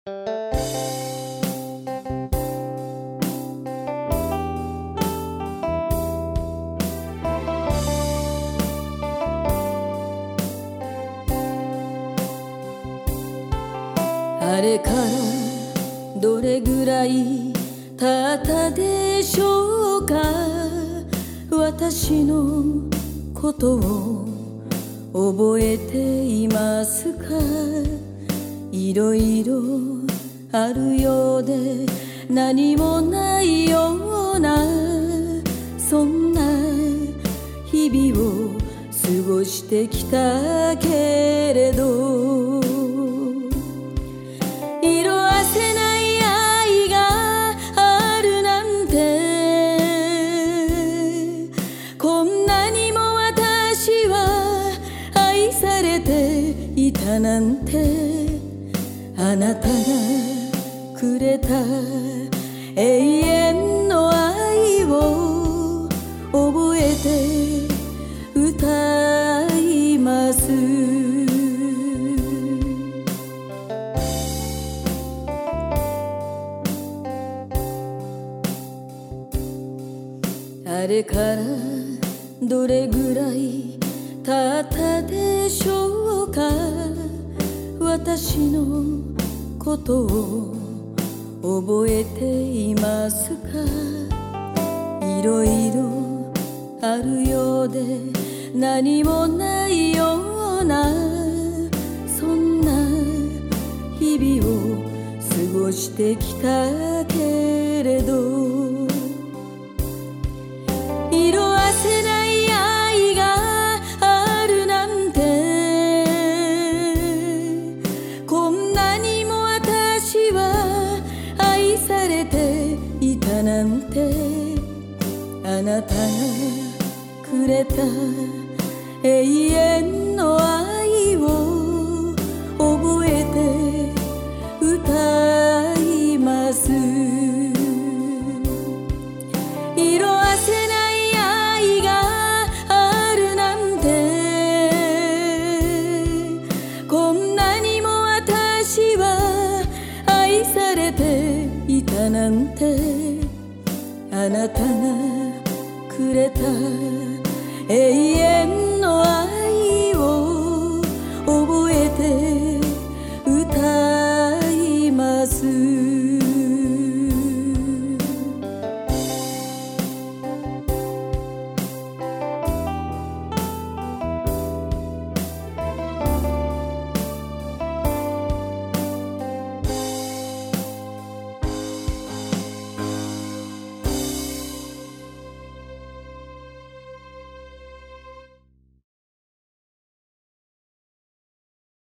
あれからどれぐらい経ったでしょうか。私のことを覚えていますか。いろいろあるようで何もないような、そんな日々を過ごしてきたけれど、色あせない愛があるなんて、こんなにも私は愛されていたなんて、あなたがくれた永遠の愛を覚えて歌います。あれからどれぐらい経ったでしょうか。私のことを覚えていますか。いろいろあるようで何もないような、そんな日々を過ごしてきたけれど、色あせない愛があるなんて、こんなにも私は愛されていたなんて、あなたがくれた永遠の愛を覚えて歌います。色あせない愛があるなんて、こんなにも私は愛されていたなんて、あなたがくれた永遠